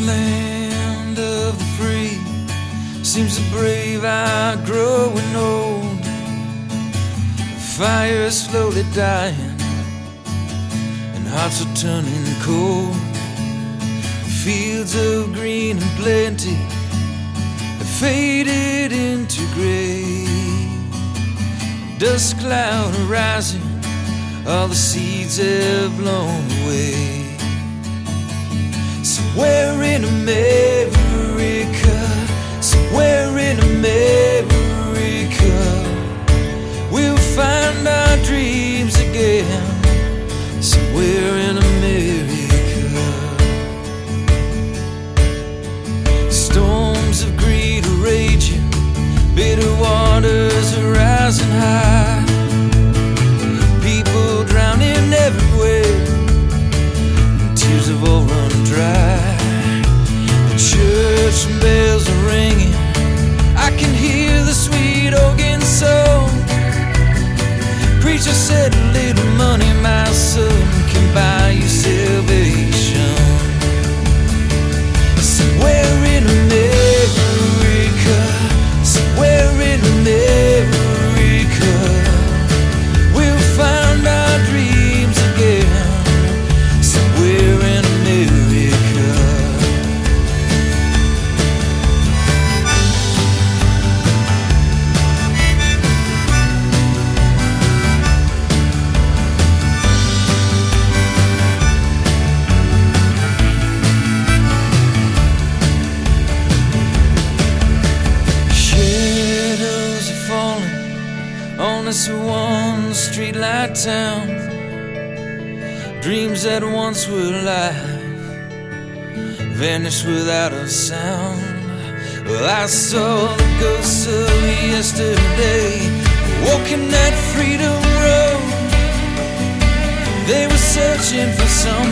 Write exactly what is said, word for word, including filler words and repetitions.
land of the free seems so brave, I growing old. Fire is slowly dying and hearts are turning cold. Fields of green and plenty have faded into gray. Dust cloud rising, all the seeds have blown away. Somewhere in America, somewhere in America, we'll find our dreams again. Somewhere in America, storms of greed are raging, bitter waters are rising high. People drowning everywhere, and tears have all run dry. The church bells are ringing, I can hear the sweet organ song. Preacher said a little money, my son, can buy you salvation. Somewhere in America, somewhere in America, we'll find our dreams again. Somewhere in America. On this one streetlight town, dreams that once were alive vanished without a sound. Well, I saw the ghosts of yesterday walking that freedom road. They were searching for some